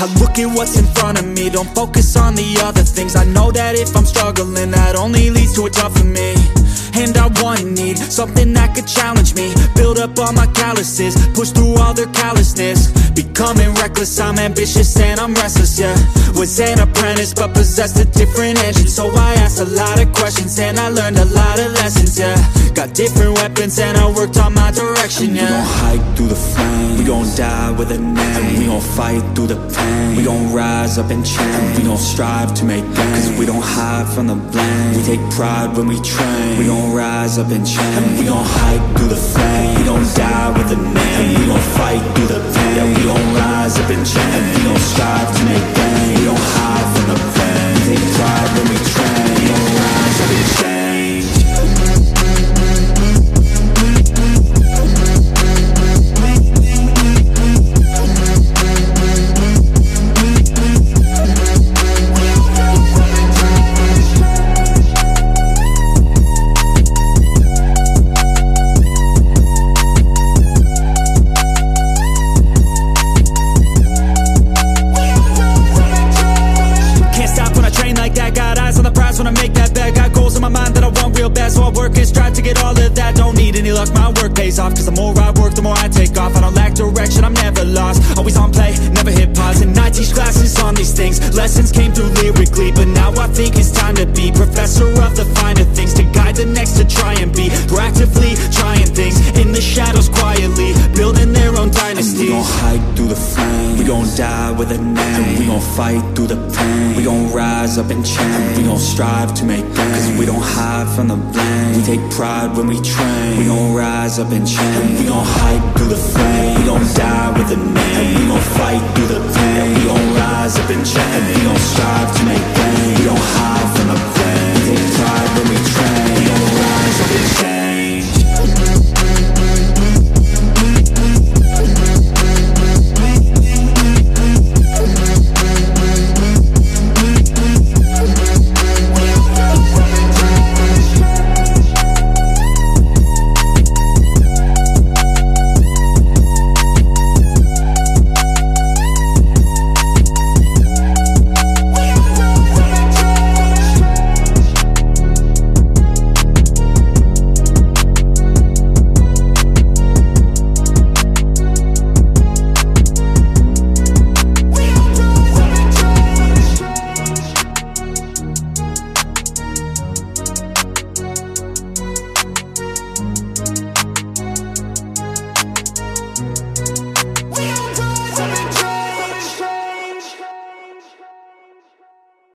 I look at what's in front of me, don't focus on the other things. I know that if I'm struggling, that only leads to a tougher me. And I need something that could challenge me, build up all my calluses, push through all their callousness. Becoming reckless, I'm ambitious and I'm restless, yeah. Was an apprentice but possessed a different engine, so I asked a lot of questions and I learned a lot of lessons, yeah. Got different weapons and I worked on my direction, yeah. We gon' hike through the flame, we gon' die with a name. We gon' fight through the pain, we gon' rise up and change. We gon' strive to make gains, cause we don't hide from the blame. We take pride when we train, we gon' rise up and change. We gon' hike through the flame, we gon' die with a name. We gon' fight through the pain, yeah, we gon' rise up and change. We gon' strive to make gains, we don't hide from the pain. We take pride when we train, we gon' rise up and change. So I work and strive to get all of that. Don't need any luck, my work pays off. Cause the more I work, the more I take off. I don't lack direction, I'm never lost. Always on play, never hit pause. And I teach classes on these things. Lessons came through lyrically, but now I think it's time to be professor of the finer things, to guide the next, to try and be proactively trying things in the shadows quietly, building their own dynasty. We gon' hike through the flame, we gon' die with a name. We gon' fight through the pain, we gon' rise up and change. We gon' strive to make gains, cause we don't hide from the blame. We take pride when we train, we gon' rise up and change. We gon' hike through the flame, we gon' die with a name. We gon' fight through the pain, we gon' rise up and change. We gon' strive to